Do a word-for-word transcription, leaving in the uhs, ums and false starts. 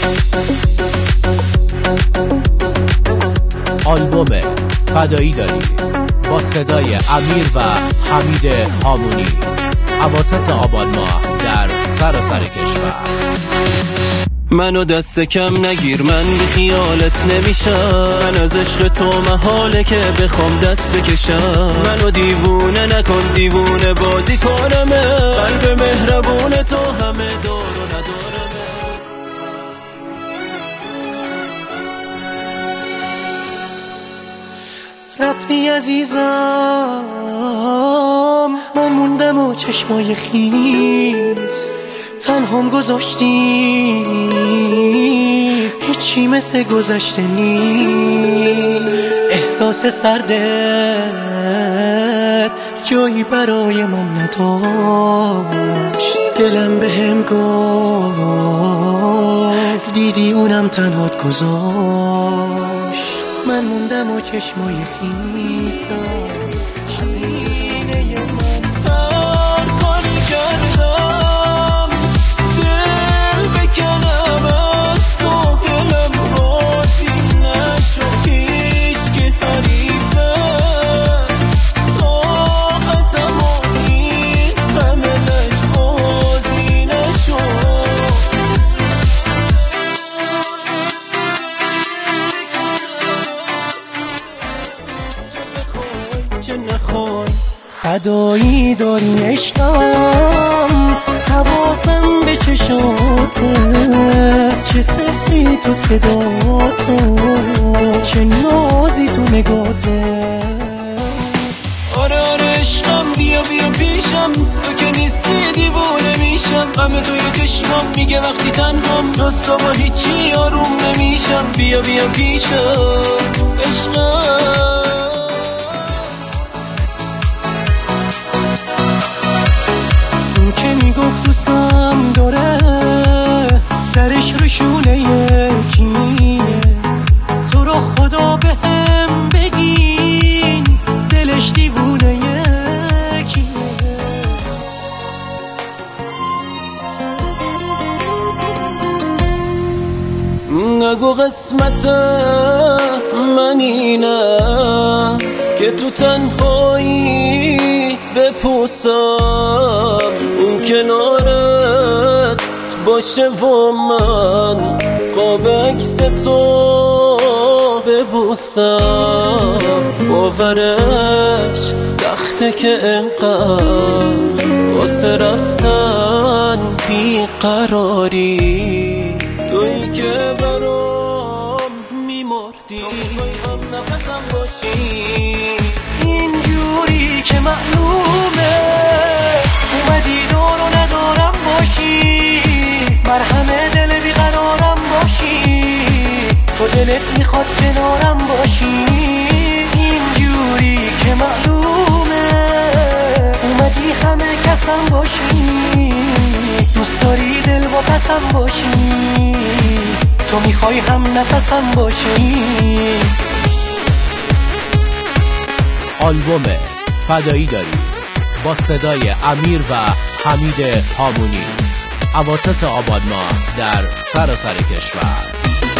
آلبوم فدایی داری با صدای امیر و حمید هامونی اواسط آبان ماه در سراسر کشور. منو دست کم نگیر، من بی خیالت نمیشم. من از عشق تو محاله که بخوام دست بکشم. منو دیوونه نکن، دیوونه بازی کنمه. قلب مهربون تو همه دار و ندارمه. رفتی عزیزم، من موندم و چشمای خیز تنهام گذاشتی، هیچی مثل گذشته نیست. احساس سردت جایی برای من نداشت. دلم بهم گفت دیدی اونم تنهات گذاشت. من موندم و چشمای خیسم حزینه من. هر کاری کردم دل بکنم از تو، دلم راضی نشد. هیچ که حریفه طاقتم و این همه لجبازی نشد. چه نخوای فدایی داری عشقم، حواسم به چشاته. چه سفری تو صداته، چه نازی تو نگاته. آره آره عشقم، بیا بیا پیشم. تو که نیستی دیوونه میشم. غم توی چشمم میگه وقتی تنهام، راستا با هیچی آروم نمیشم. بیا بیا پیشم عشقم. که میگفت دوستم داره، سرش رو شونه یکیه. تو رو خدا به هم بگین دلش دیوونه یکیه. نگو قسمت من اینه که تو تنهایی بپوسم. اون کنارت باشه و من قاب عکس تو ببوسم. باورش سخته که انقدر واسه رفتن بیقراری. تویی که برام میمردی، تویی هم نفسم باشی. اینجوری که معلومه اومدی دور و ندارم باشی. مرهم دل بیقرارم باشی، تو دلت میخواد کنارم باشی. اینجوری که معلومه اومدی همه کسم باشی. دوست داری دل با پسم باشی، تو میخوای هم نفسم باشی. آلبوم فدایی داری با صدای امیر و حمید هامونی اواسط آبان ماه در سراسر کشور.